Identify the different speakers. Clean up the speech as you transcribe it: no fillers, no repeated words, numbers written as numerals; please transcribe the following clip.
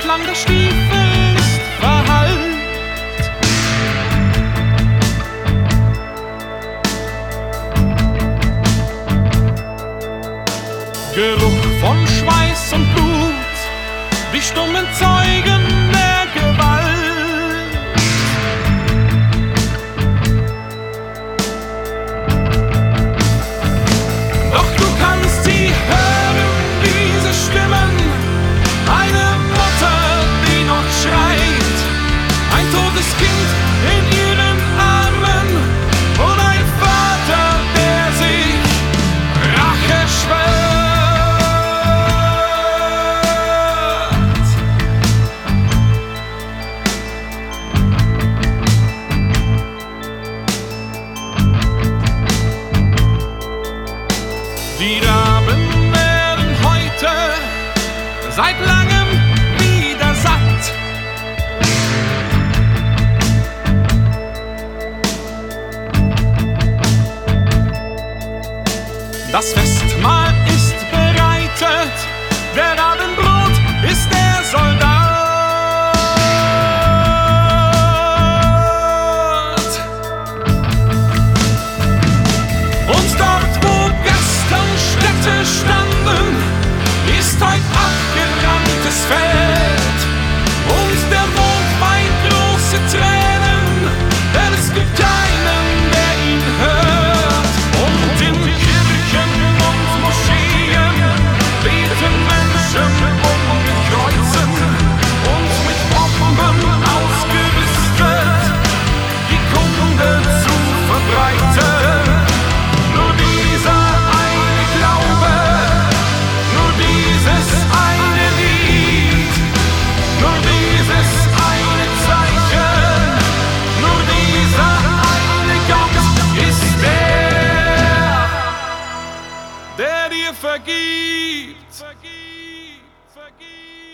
Speaker 1: solange der Stiefel ist verhallt. Geruch von Schweiß und Blut, die stummen Zeugen der Gewalt. Doch du kannst sie hören, diese Stimmen, eine Mutter, die noch schreit, ein totes Kind in ihren Armen und ein Vater, der sich Rache schwört. Die Raben werden heute seit langem wieder satt. Das Festmahl ist bereitet, der Rabenbrot ist der Soldat. Und dort, wo gestern Städte standen, ist heut abgebranntes Feld. Und der Mond weint große Tränen, denn es gibt keinen, der ihn hört. Und in Kirchen und Moscheen beten Menschen um Kreuzen und mit Bomben ausgerüstet, die Kunde zu verbreiten. Nur dieser eine Glaube, nur dieses eine Lied, nur dieses eine Zeichen, nur dieser eine Gott ist der dir vergibt.